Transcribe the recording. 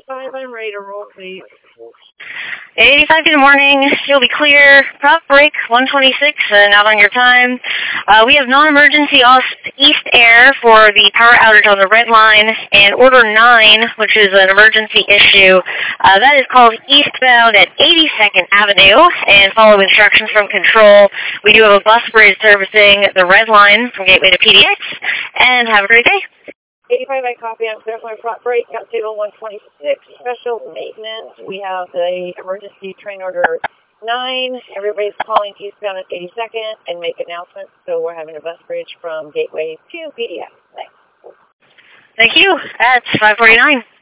85, I'm ready to roll, please. 85, good morning. You'll be clear. Prop break 126 and out on your time. We have non-emergency east air for the power outage on the red line, and order 9, which is an emergency issue. That is called eastbound at 82nd Avenue, and follow instructions from control. We do have a bus bridge servicing the red line from Gateway to PDX, and have a great day. 85, I copy. I'm clear for my prop break. Got table 126, special maintenance. We have the emergency train order 9. Everybody's calling eastbound at 82nd and make announcements. So we're having a bus bridge from Gateway to PDX. Thanks. Thank you. That's 549.